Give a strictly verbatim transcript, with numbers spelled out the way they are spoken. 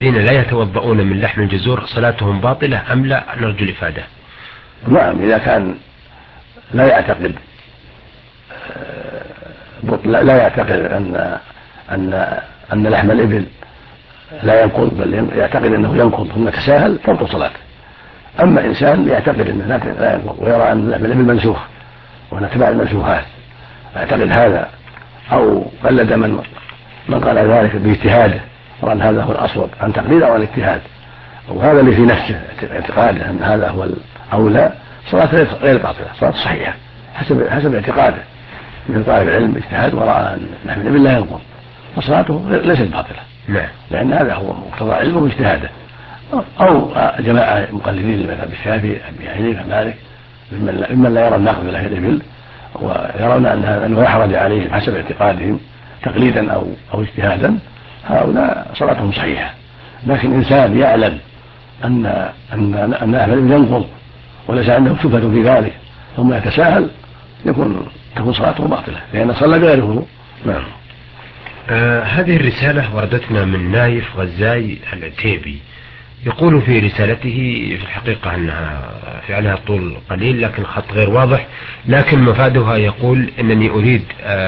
الذين لا يتوضؤون من لحم الجزور صلاتهم باطلة أم لا؟ نرجو الإفادة. نعم، إذا كان لا يعتقد لا يعتقد أن أن أن لحم الإبل لا ينقض، بل يعتقد أنه ينقض ثم تساهل تبطل صلاته. أما إنسان يعتقد أنه لا ينقض ويرى أن لحم الإبل منسوخ ونتبع المنسوخات، يعتقد هذا أو قلد من من قال ذلك باجتهاده وأن هذا هو الأصوب عن تقليد أو عن اجتهاد، وهذا اللي في نفسه اعتقاده أن هذا هو الأولى، صلاته غير باطلة، صلاته صحيحة حسب حسب اعتقاده من طالب العلم اجتهاد ورأى أن لحم الإبل لا ينقض، فصلاته ليست باطلة. نعم. لأن هذا هو مقتضى علمه واجتهاده. أو جماعة مقلدين للمذهب الشافعي أبي حنيفة مالك ممن لا يرى النقض لحم الإبل ويرون أنه يحرج عليهم حسب اعتقادهم تقليدا أو أو اجتهادا، هؤلاء صلاتهم صحيحة. لكن إنسان يعلم أن أن أن لحم الإبل ينقض وليس عنده شبهة في ذلك ثم يتساهل، يكون تكون صلاته باطلة لأن صلى بغيره. نعم. آه هذه الرسالة وردتنا من نايف غزاي العتيبي، يقول في رسالته في الحقيقة أنها فعلها طول قليل لكن خط غير واضح، لكن مفادها يقول أنني أريد آه